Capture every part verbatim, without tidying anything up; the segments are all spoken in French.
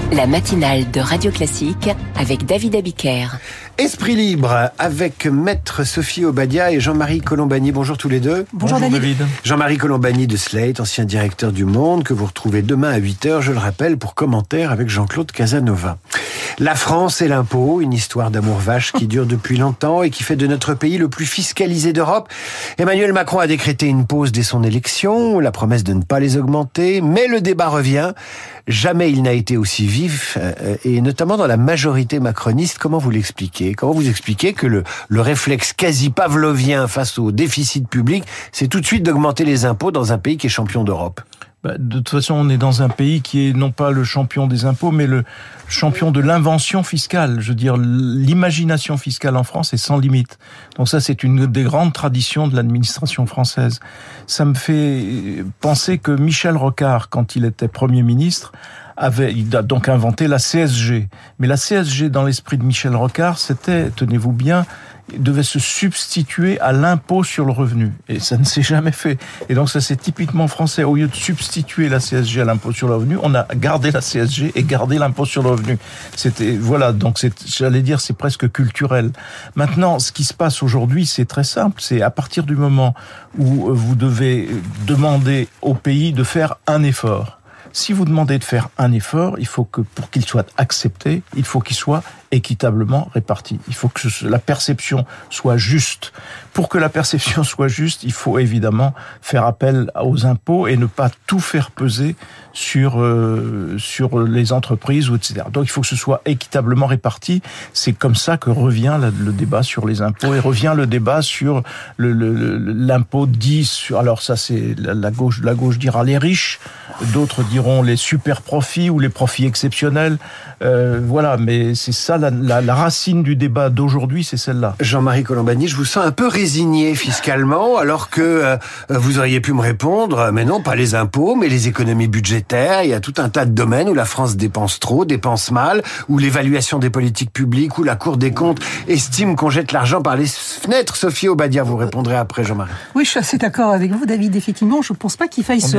La matinale de Radio Classique avec David Abiker. Esprit libre avec Maître Sophie Obadia et Jean-Marie Colombani. Bonjour tous les deux. Bonjour, Bonjour David. David. Jean-Marie Colombani de Slate, ancien directeur du Monde, que vous retrouvez demain à huit heures, je le rappelle, pour commentaire avec Jean-Claude Casanova. La France et l'impôt, une histoire d'amour vache qui dure depuis longtemps et qui fait de notre pays le plus fiscalisé d'Europe. Emmanuel Macron a décrété une pause dès son élection, la promesse de ne pas les augmenter, mais le débat revient. Jamais il n'a été aussi vif, et notamment dans la majorité macroniste. Comment vous l'expliquez ? Comment vous expliquez que le, le réflexe quasi pavlovien face au déficit public, c'est tout de suite d'augmenter les impôts dans un pays qui est champion d'Europe ? De toute façon, on est dans un pays qui est non pas le champion des impôts, mais le champion de l'invention fiscale. Je veux dire, l'imagination fiscale en France est sans limite. Donc ça, c'est une des grandes traditions de l'administration française. Ça me fait penser que Michel Rocard, quand il était Premier ministre, avait, il a donc inventé la C S G. Mais la C S G, dans l'esprit de Michel Rocard, c'était, tenez-vous bien, devait se substituer à l'impôt sur le revenu. Et ça ne s'est jamais fait. Et donc ça, c'est typiquement français. Au lieu de substituer la C S G à l'impôt sur le revenu, on a gardé la C S G et gardé l'impôt sur le revenu. C'était, voilà, donc c'est, j'allais dire, c'est presque culturel. Maintenant, ce qui se passe aujourd'hui, c'est très simple. C'est à partir du moment où vous devez demander au pays de faire un effort. Si vous demandez de faire un effort, il faut que, pour qu'il soit accepté, il faut qu'il soit équitablement réparti. Il faut que la perception soit juste. Pour que la perception soit juste, il faut évidemment faire appel aux impôts et ne pas tout faire peser sur euh, sur les entreprises, ou et cetera. Donc il faut que ce soit équitablement réparti. C'est comme ça que revient la, le débat sur les impôts et revient le débat sur le, le, le, l'impôt dit sur. Alors ça, c'est la, la gauche. La gauche dira les riches, d'autres diront les super profits ou les profits exceptionnels. Euh, voilà, mais c'est ça la, la, la racine du débat d'aujourd'hui, c'est celle-là. Jean-Marie Colombani, je vous sens un peu résigné fiscalement, alors que euh, vous auriez pu me répondre, mais non, pas les impôts, mais les économies budgétaires. Il y a tout un tas de domaines où la France dépense trop, dépense mal, où l'évaluation des politiques publiques, où la Cour des comptes estime qu'on jette l'argent par les fenêtres. Sophie Obadia, vous répondrez après, Jean-Marie. Oui, je suis assez d'accord avec vous, David. Effectivement, je ne pense pas qu'il faille on se...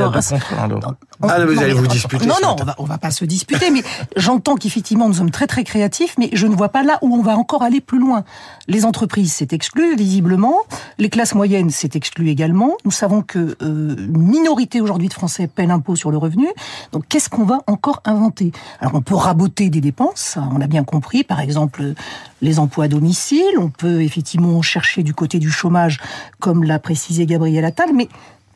On ah, vous allez vous disputer. Non, non, on va, on va pas se disputer, mais j'entends qu'effectivement, nous sommes très, très créatifs, mais je ne vois pas là où on va encore aller plus loin. Les entreprises, c'est exclu, visiblement. Les classes moyennes, c'est exclu également. Nous savons que euh, une minorité aujourd'hui de Français paient l'impôt sur le revenu. Donc, qu'est-ce qu'on va encore inventer ? Alors, on peut raboter des dépenses, on l'a bien compris. Par exemple, les emplois à domicile. On peut effectivement chercher du côté du chômage, comme l'a précisé Gabriel Attal. Mais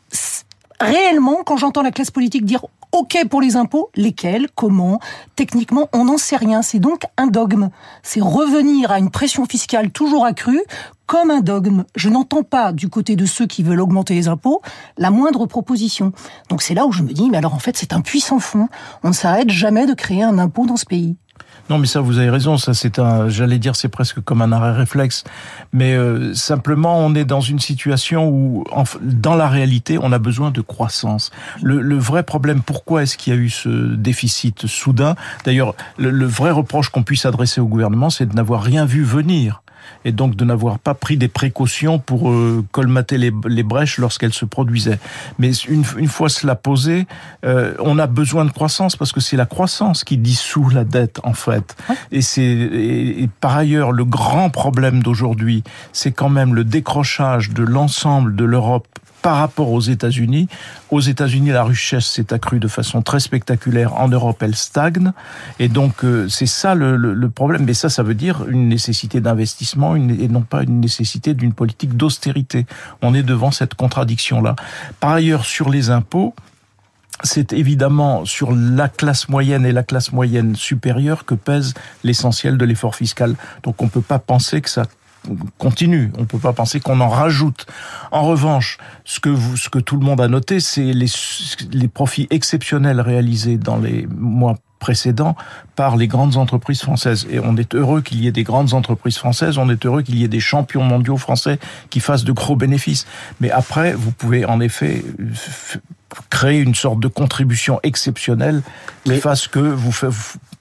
réellement, quand j'entends la classe politique dire « OK pour les impôts », lesquels, comment, techniquement, on n'en sait rien. C'est donc un dogme. C'est revenir à une pression fiscale toujours accrue, comme un dogme. Je n'entends pas, du côté de ceux qui veulent augmenter les impôts, la moindre proposition. Donc c'est là où je me dis, mais alors en fait, c'est un puits sans fond. On ne s'arrête jamais de créer un impôt dans ce pays. Non, mais ça, vous avez raison. Ça, c'est un, j'allais dire, c'est presque comme un arrêt réflexe. Mais euh, simplement, on est dans une situation où, en, dans la réalité, on a besoin de croissance. Le, le vrai problème, pourquoi est-ce qu'il y a eu ce déficit soudain ? D'ailleurs, le, le vrai reproche qu'on puisse adresser au gouvernement, c'est de n'avoir rien vu venir. Et donc de n'avoir pas pris des précautions pour euh, colmater les, les brèches lorsqu'elles se produisaient. Mais une, une fois cela posé, euh, on a besoin de croissance parce que c'est la croissance qui dissout la dette en fait. Ouais. Et c'est et, et par ailleurs le grand problème d'aujourd'hui, c'est quand même le décrochage de l'ensemble de l'Europe par rapport aux États-Unis. Aux États-Unis, la richesse s'est accrue de façon très spectaculaire. En Europe, elle stagne. Et donc, euh, c'est ça le, le, le problème. Mais ça, ça veut dire une nécessité d'investissement une, et non pas une nécessité d'une politique d'austérité. On est devant cette contradiction-là. Par ailleurs, sur les impôts, c'est évidemment sur la classe moyenne et la classe moyenne supérieure que pèse l'essentiel de l'effort fiscal. Donc, on ne peut pas penser que ça continue. On ne peut pas penser qu'on en rajoute. En revanche, ce que vous, ce que tout le monde a noté, c'est les, les profits exceptionnels réalisés dans les mois précédents par les grandes entreprises françaises. Et on est heureux qu'il y ait des grandes entreprises françaises, on est heureux qu'il y ait des champions mondiaux français qui fassent de gros bénéfices. Mais après, vous pouvez en effet créer une sorte de contribution exceptionnelle qui Mais... fasse que vous, vous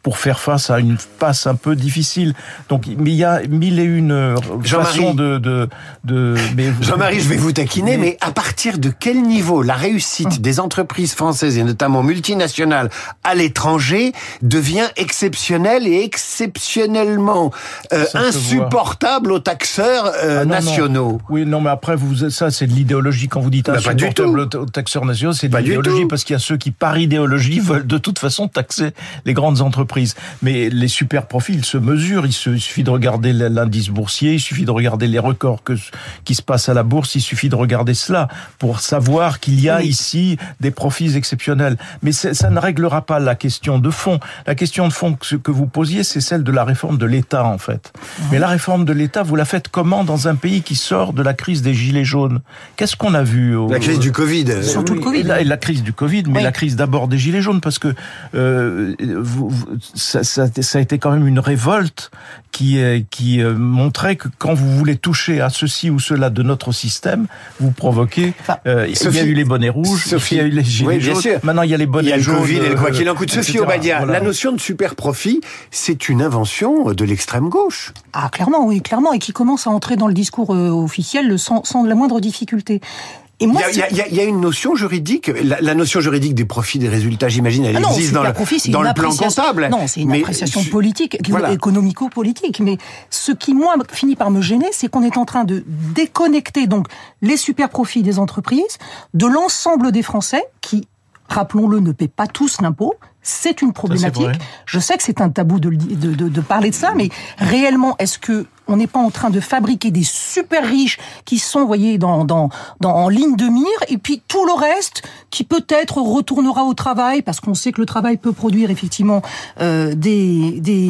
pour faire face à une passe un peu difficile. Donc, mais il y a mille et une façons de, de, de, mais Jean-Marie, je vais vous taquiner, mais... mais à partir de quel niveau la réussite des entreprises françaises et notamment multinationales à l'étranger devient exceptionnelle et exceptionnellement euh, insupportable aux taxeurs euh, ah, non, nationaux? Non. Oui, non, mais après, vous, ça, c'est de l'idéologie quand vous dites bah, insupportable aux taxeurs nationaux, c'est de pas l'idéologie parce qu'il y a ceux qui, par idéologie, veulent de toute façon taxer les grandes entreprises. Mais les super profits, ils se mesurent. Il suffit de regarder l'indice boursier, il suffit de regarder les records que, qui se passent à la bourse, il suffit de regarder cela pour savoir qu'il y a oui. ici des profits exceptionnels. Mais ça ne réglera pas la question de fond. La question de fond que, que vous posiez, c'est celle de la réforme de l'État, en fait. Mmh. Mais la réforme de l'État, vous la faites comment dans un pays qui sort de la crise des Gilets jaunes? Qu'est-ce qu'on a vu au... La crise du Covid. Surtout oui, le Covid. Et la, et la crise du Covid, mais oui. la crise d'abord des Gilets jaunes, parce que euh, vous, vous, ça, ça, ça a été quand même une révolte qui, qui euh, montrait que quand vous voulez toucher à ceci ou cela de notre système, vous provoquez... Enfin, euh, il y a eu les bonnets rouges, Sophie, il y a eu les gilets oui, jaunes, sûr. Maintenant il y a les bonnets jaunes. Il y a le Covid et le quoi qu'il en coûte. Euh, Sophie Obadia, voilà. la notion de super profit, c'est une invention de l'extrême gauche. Ah, clairement, oui, clairement, et qui commence à entrer dans le discours euh, officiel sans, sans la moindre difficulté. Et moi, il y a, il y a, il y a une notion juridique, la, la notion juridique des profits, des résultats, j'imagine, elle ah non, existe dans le, profit, dans le plan comptable. Non, c'est une mais, appréciation politique, voilà. économico-politique. Mais ce qui, moi, finit par me gêner, c'est qu'on est en train de déconnecter donc les super profits des entreprises de l'ensemble des Français qui, rappelons-le, ne paient pas tous l'impôt. C'est une problématique. Ça, je sais que c'est un tabou de, de, de, de parler de ça, mais réellement, est-ce que on n'est pas en train de fabriquer des super riches qui sont, vous voyez, dans, dans, dans, en ligne de mire, et puis tout le reste qui peut-être retournera au travail, parce qu'on sait que le travail peut produire effectivement euh, des, des,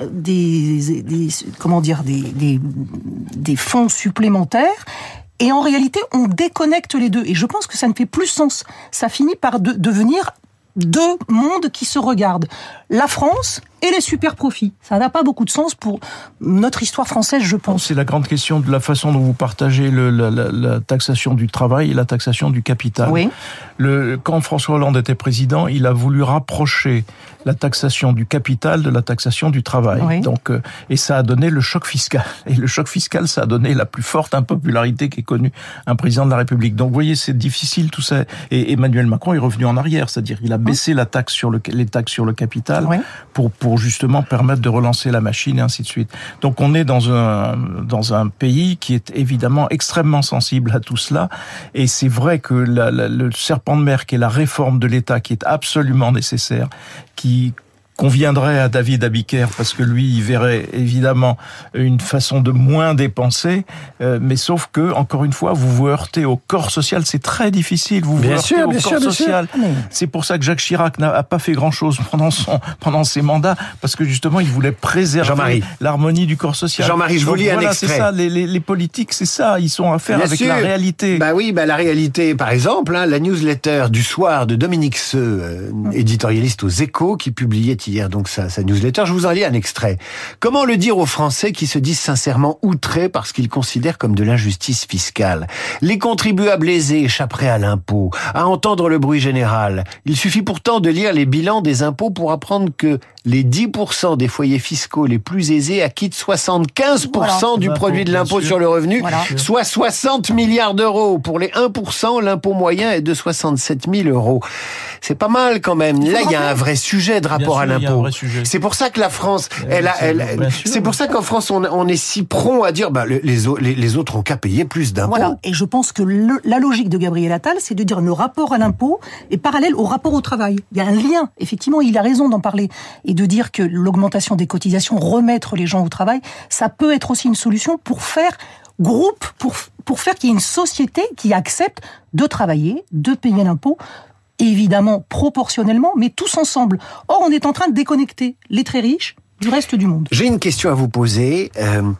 des, des, comment dire, des, des, des fonds supplémentaires. Et en réalité, on déconnecte les deux. Et je pense que ça ne fait plus sens. Ça finit par de, devenir deux mondes qui se regardent. La France et les super profits. Ça n'a pas beaucoup de sens pour notre histoire française, je pense. C'est la grande question de la façon dont vous partagez le, la, la, la taxation du travail et la taxation du capital. Oui. Le, quand François Hollande était président, il a voulu rapprocher la taxation du capital de la taxation du travail. Oui. Donc, euh, et ça a donné le choc fiscal. Et le choc fiscal, ça a donné la plus forte impopularité qu'ait connue un président de la République. Donc, vous voyez, c'est difficile tout ça. Et Emmanuel Macron est revenu en arrière, c'est-à-dire il a baissé oui. la taxe sur le, les taxes sur le capital oui. pour pour justement permettre de relancer la machine et ainsi de suite. Donc, on est dans un dans un pays qui est évidemment extrêmement sensible à tout cela. Et c'est vrai que la, la, le serpent de mer, qui est la réforme de l'État, qui est absolument nécessaire, qui conviendrait à David Abiker, parce que lui, il verrait évidemment une façon de moins dépenser, euh, mais sauf que, encore une fois, vous vous heurtez au corps social, c'est très difficile, vous vous bien heurtez sûr, au bien corps sûr, social. bien sûr. C'est pour ça que Jacques Chirac n'a pas fait grand-chose pendant son pendant ses mandats, parce que justement, il voulait préserver l'harmonie du corps social. Jean-Marie, je vous lis voilà, un extrait. C'est ça, les, les, les politiques, c'est ça, ils sont à faire bien avec sûr. la réalité. Bah oui, bah la réalité, par exemple, hein, la newsletter du soir de Dominique Seux, euh, éditorialiste aux Échos, qui publiait hier donc sa, sa newsletter. Je vous en lis un extrait. Comment le dire aux Français qui se disent sincèrement outrés parce qu'ils considèrent comme de l'injustice fiscale? Les contribuables aisés échapperaient à l'impôt. À entendre le bruit général, il suffit pourtant de lire les bilans des impôts pour apprendre que les dix pour cent des foyers fiscaux les plus aisés acquittent soixante-quinze pour cent voilà. du l'impôt, produit de l'impôt sur le revenu, voilà. soit soixante milliards d'euros. Pour les un pour cent, l'impôt moyen est de soixante-sept mille euros. C'est pas mal quand même. Là, il y a un vrai sujet de rapport sûr, à l'impôt. C'est pour ça que la France, elle a, elle, elle c'est pour ça qu'en France, on, on est si prompt à dire, bah, les, les, les autres ont qu'à payer plus d'impôts. Voilà. Et je pense que le, la logique de Gabriel Attal, c'est de dire le rapport à l'impôt est parallèle au rapport au travail. Il y a un lien. Effectivement, il a raison d'en parler. Et de dire que l'augmentation des cotisations, remettre les gens au travail, ça peut être aussi une solution pour faire groupe, pour, pour faire qu'il y ait une société qui accepte de travailler, de payer l'impôt, évidemment proportionnellement, mais tous ensemble. Or, on est en train de déconnecter les très riches du reste du monde. J'ai une question à vous poser. Euh,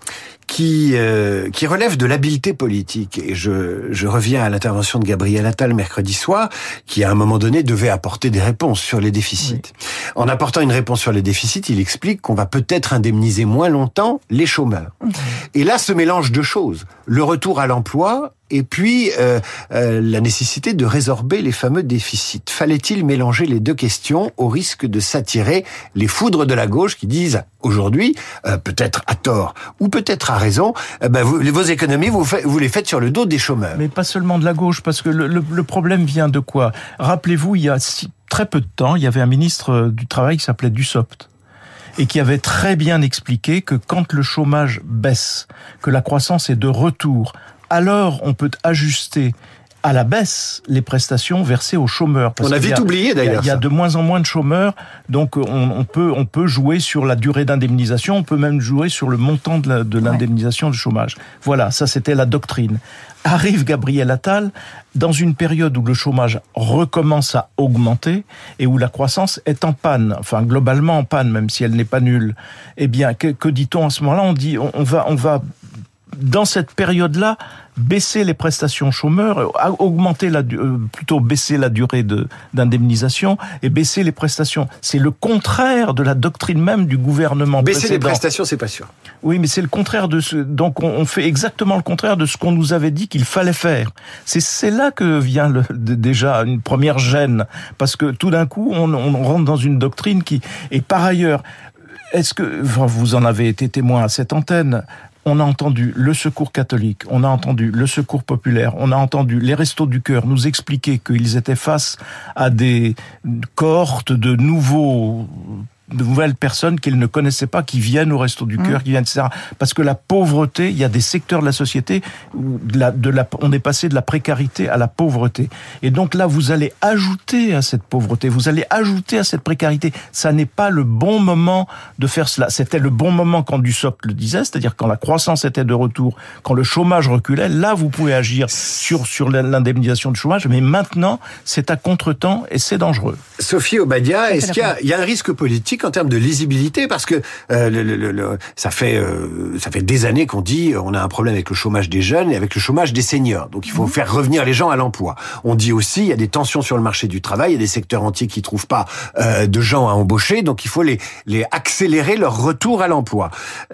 qui euh, qui relève de l'habileté politique. Et je je reviens à l'intervention de Gabriel Attal mercredi soir, qui à un moment donné devait apporter des réponses sur les déficits. Oui. En apportant une réponse sur les déficits, il explique qu'on va peut-être indemniser moins longtemps les chômeurs. Mmh. Et là se mélange deux choses: le retour à l'emploi et puis euh, euh, la nécessité de résorber les fameux déficits. Fallait-il mélanger les deux questions au risque de s'attirer les foudres de la gauche qui disent aujourd'hui, euh, peut-être à tort ou peut-être à raison, euh, ben vous, vos économies, vous, fait, vous les faites sur le dos des chômeurs. Mais pas seulement de la gauche, parce que le, le, le problème vient de quoi? Rappelez-vous, il y a si, très peu de temps, il y avait un ministre du Travail qui s'appelait Dussopt, et qui avait très bien expliqué que quand le chômage baisse, que la croissance est de retour, alors on peut ajuster à la baisse les prestations versées aux chômeurs. Parce on a vite a, oublié d'ailleurs. Il y a, il y a de moins en moins de chômeurs, donc on, on peut on peut jouer sur la durée d'indemnisation, on peut même jouer sur le montant de, la, de l'indemnisation du chômage. Voilà, ça c'était la doctrine. Arrive Gabriel Attal dans une période où le chômage recommence à augmenter et où la croissance est en panne, enfin globalement en panne, même si elle n'est pas nulle. Eh bien, que, que dit-on à ce moment-là? On dit on, on va on va dans cette période-là, baisser les prestations chômeurs, augmenter la, euh, plutôt baisser la durée de, d'indemnisation et baisser les prestations. C'est le contraire de la doctrine même du gouvernement baisser précédent. Baisser les prestations, c'est pas sûr. Oui, mais c'est le contraire de ce, donc on, on fait exactement le contraire de ce qu'on nous avait dit qu'il fallait faire. C'est, c'est là que vient le, déjà une première gêne, parce que tout d'un coup, on, on rentre dans une doctrine qui, et par ailleurs, est-ce que, enfin, vous en avez été témoin à cette antenne, on a entendu le Secours catholique, on a entendu le Secours populaire, on a entendu les Restos du Cœur nous expliquer qu'ils étaient face à des cohortes de nouveaux de nouvelles personnes qu'ils ne connaissaient pas, qui viennent au Resto du Cœur, mmh. qui viennent, et cetera. Parce que la pauvreté, il y a des secteurs de la société où de la, de la, on est passé de la précarité à la pauvreté. Et donc là, vous allez ajouter à cette pauvreté, vous allez ajouter à cette précarité. Ça n'est pas le bon moment de faire cela. C'était le bon moment quand Dussopt le disait, c'est-à-dire quand la croissance était de retour, quand le chômage reculait. Là, vous pouvez agir sur, sur l'indemnisation du chômage, mais maintenant, c'est à contre-temps et c'est dangereux. Sophie Obadia, est-ce qu'il y a, il y a un risque politique en termes de lisibilité, parce que euh, le, le, le, ça fait euh, ça fait des années qu'on dit on a un problème avec le chômage des jeunes et avec le chômage des seniors. Donc il faut mmh. faire revenir les gens à l'emploi. On dit aussi il y a des tensions sur le marché du travail, il y a des secteurs entiers qui trouvent pas euh, de gens à embaucher, donc il faut les les accélérer leur retour à l'emploi.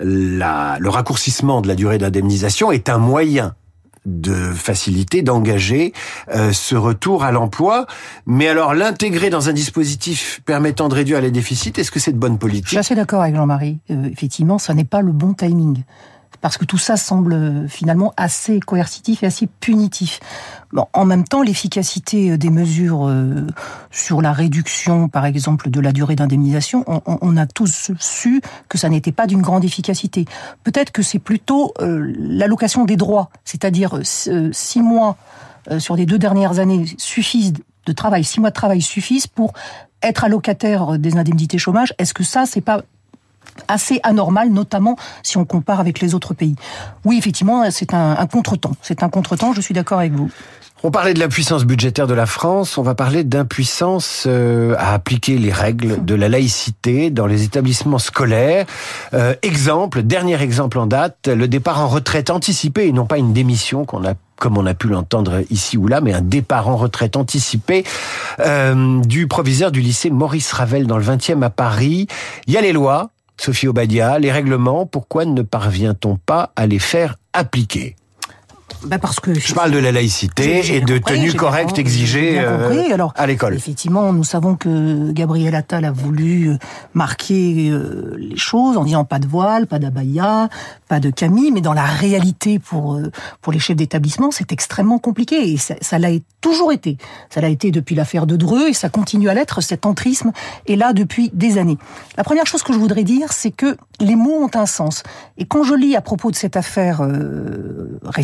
La, le raccourcissement de la durée d'indemnisation est un moyen de faciliter, d'engager euh, ce retour à l'emploi. Mais alors, l'intégrer dans un dispositif permettant de réduire les déficits, est-ce que c'est de bonne politique? Je suis assez d'accord avec Jean-Marie. Euh, effectivement, ça n'est pas le bon timing. Parce que tout ça semble euh, finalement assez coercitif et assez punitif. Bon, en même temps, l'efficacité des mesures euh, sur la réduction, par exemple, de la durée d'indemnisation, on, on a tous su que ça n'était pas d'une grande efficacité. Peut-être que c'est plutôt euh, l'allocation des droits, c'est-à-dire euh, six mois euh, sur les deux dernières années suffisent de travail, six mois de travail suffisent pour être allocataire des indemnités chômage. Est-ce que ça, c'est pas assez anormal, notamment si on compare avec les autres pays? Oui, effectivement, c'est un, un contretemps. C'est un contretemps, je suis d'accord avec vous. On parlait de l'impuissance budgétaire de la France, on va parler d'impuissance euh, à appliquer les règles de la laïcité dans les établissements scolaires. Euh, exemple, dernier exemple en date, le départ en retraite anticipé, et non pas une démission qu'on a comme on a pu l'entendre ici ou là, mais un départ en retraite anticipé euh, du proviseur du lycée Maurice Ravel dans le vingtième à Paris. Il y a les lois, Sophie Obadia, les règlements, pourquoi ne parvient-on pas à les faire appliquer? Bah parce que je parle de la laïcité j'ai, j'ai et de compris, tenue correcte exigée euh, Alors, à l'école. Effectivement, nous savons que Gabriel Attal a voulu marquer euh, les choses en disant pas de voile, pas d'abaya, pas de camille, mais dans la réalité pour euh, pour les chefs d'établissement, c'est extrêmement compliqué et ça, ça l'a toujours été. Ça l'a été depuis l'affaire de Dreux et ça continue à l'être. Cet entrisme est là depuis des années. La première chose que je voudrais dire, c'est que les mots ont un sens. Et quand je lis à propos de cette affaire euh, récente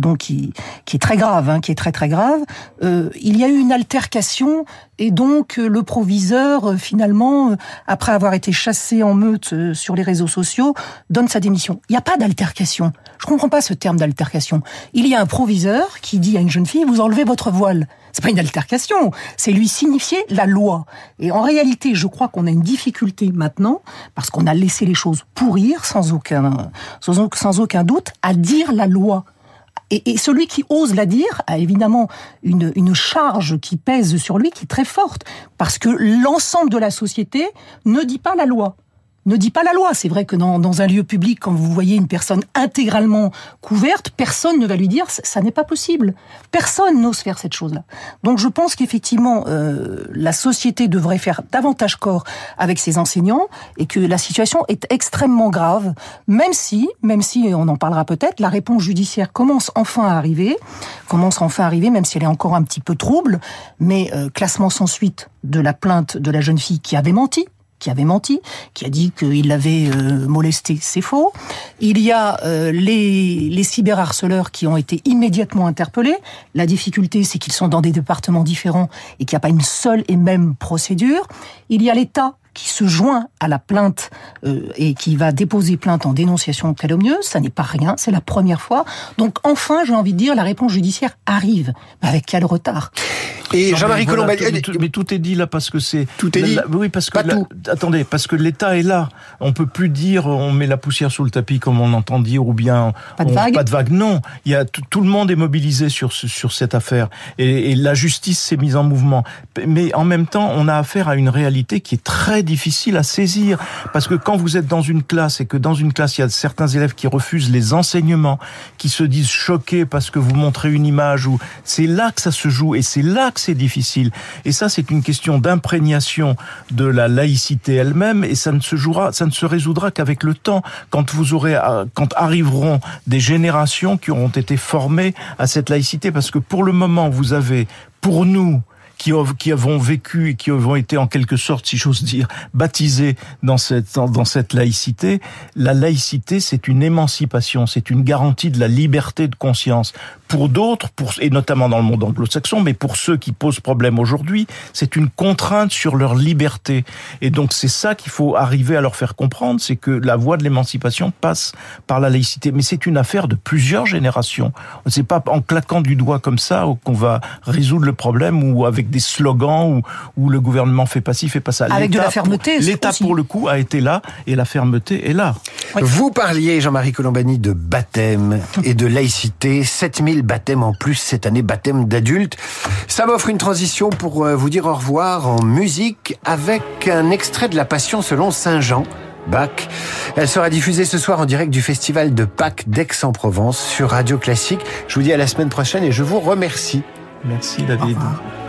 donc qui, qui est très grave, hein, qui est très très grave. Euh, il y a eu une altercation et donc le proviseur, euh, finalement, euh, après avoir été chassé en meute euh, sur les réseaux sociaux, donne sa démission. Il n'y a pas d'altercation. Je comprends pas ce terme d'altercation. Il y a un proviseur qui dit à une jeune fille, vous enlevez votre voile. C'est pas une altercation, c'est lui signifier la loi. Et en réalité, je crois qu'on a une difficulté maintenant, parce qu'on a laissé les choses pourrir, sans aucun, sans, sans aucun doute, à dire la loi. Et, et celui qui ose la dire a évidemment une, une charge qui pèse sur lui, qui est très forte, parce que l'ensemble de la société ne dit pas la loi. Ne dit pas la loi. C'est vrai que dans, dans un lieu public, quand vous voyez une personne intégralement couverte, personne ne va lui dire « ça n'est pas possible ». Personne n'ose faire cette chose-là. Donc je pense qu'effectivement, euh, la société devrait faire davantage corps avec ses enseignants et que la situation est extrêmement grave, même si, même si, on en parlera peut-être, la réponse judiciaire commence enfin à arriver, commence enfin à arriver, même si elle est encore un petit peu trouble, mais euh, classement sans suite de la plainte de la jeune fille qui avait menti, qui avait menti, qui a dit qu'il l'avait euh, molesté, c'est faux. Il y a euh, les, les cyberharceleurs qui ont été immédiatement interpellés. La difficulté, c'est qu'ils sont dans des départements différents et qu'il n'y a pas une seule et même procédure. Il y a l'État qui se joint à la plainte euh, et qui va déposer plainte en dénonciation calomnieuse. Ça n'est pas rien, c'est la première fois. Donc enfin, j'ai envie de dire, la réponse judiciaire arrive. Mais avec quel retard ? Et non, Jean-Marie voilà, Colombani... tout, tout, mais tout est dit là parce que c'est... Tout est la, dit la, Oui, parce que... Pas la, tout. Attendez, parce que l'État est là. On peut plus dire on met la poussière sous le tapis comme on entend dire ou bien... Pas de on, vague. Pas de vague, non. Il y a, tout, tout le monde est mobilisé sur, sur cette affaire. Et, et la justice s'est mise en mouvement. Mais en même temps, on a affaire à une réalité qui est très difficile à saisir. Parce que quand vous êtes dans une classe et que dans une classe, il y a certains élèves qui refusent les enseignements, qui se disent choqués parce que vous montrez une image, ou c'est là que ça se joue et c'est là que c'est difficile. Et ça, c'est une question d'imprégnation de la laïcité elle-même, et ça ne se jouera, ça ne se résoudra qu'avec le temps, quand vous aurez, quand arriveront des générations qui auront été formées à cette laïcité, parce que pour le moment, vous avez, pour nous, qui, qui avons vécu et qui avons été en quelque sorte, si j'ose dire, baptisés dans cette, dans cette laïcité, la laïcité, c'est une émancipation, c'est une garantie de la liberté de conscience. Pour d'autres, pour, et notamment dans le monde anglo-saxon, mais pour ceux qui posent problème aujourd'hui, c'est une contrainte sur leur liberté. Et donc c'est ça qu'il faut arriver à leur faire comprendre, c'est que la voie de l'émancipation passe par la laïcité. Mais c'est une affaire de plusieurs générations. C'est pas en claquant du doigt comme ça qu'on va résoudre le problème, ou avec des slogans, où, où le gouvernement fait pas ci, fait pas ça. Avec de la fermeté. L'État, aussi. pour le coup, a été là, et la fermeté est là. Oui. Vous parliez, Jean-Marie Colombani, de baptême et de laïcité. sept mille baptêmes en plus cette année, baptême d'adultes. Ça m'offre une transition pour vous dire au revoir en musique avec un extrait de la Passion selon Saint Jean, Bach. Elle sera diffusée ce soir en direct du festival de Pâques d'Aix-en-Provence sur Radio Classique. Je vous dis à la semaine prochaine et je vous remercie. Merci David. Au revoir.